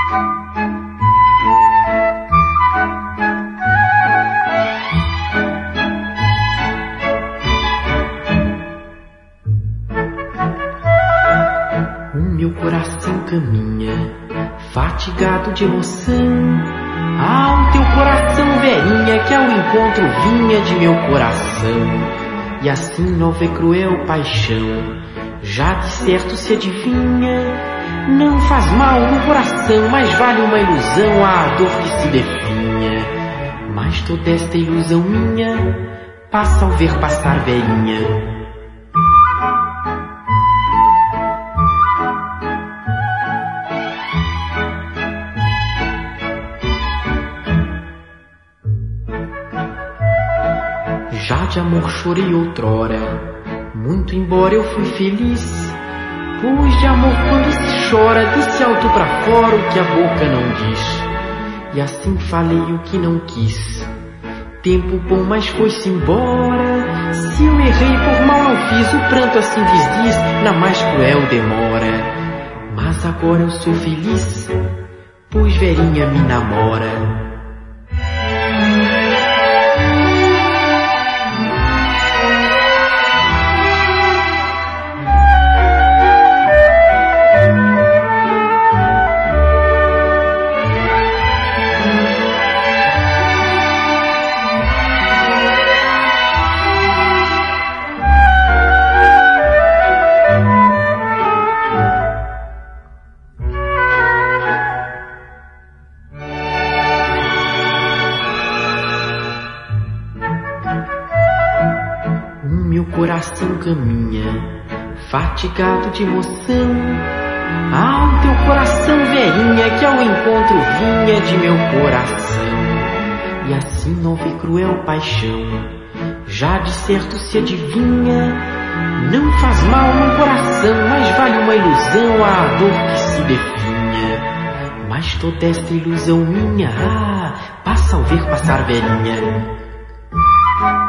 Meu coração caminha, fatigado de emoção, ao teu coração, velhinha, que ao encontro vinha de meu coração. E assim nova e cruel paixão, já de certo se adivinha. Não faz mal no coração, mas vale uma ilusão a dor que se definha. Mas toda esta ilusão minha passa ao ver passar velhinha. Já de amor chorei outrora, muito embora eu fui feliz, pois de amor quando se chora, disse alto pra fora o que a boca não diz. E assim falei o que não quis. Tempo bom, mas foi-se embora. Se eu errei, por mal não fiz, o pranto assim desdiz, na mais cruel demora. Mas agora eu sou feliz, pois velhinha me namora. Meu coração caminha, fatigado de emoção, ao teu coração, velhinha, que ao encontro vinha de meu coração. E assim nova e cruel paixão, já de certo se adivinha. Não faz mal no coração, mas vale uma ilusão a dor que se definha. Mas toda esta ilusão minha, passa ao ver passar velhinha.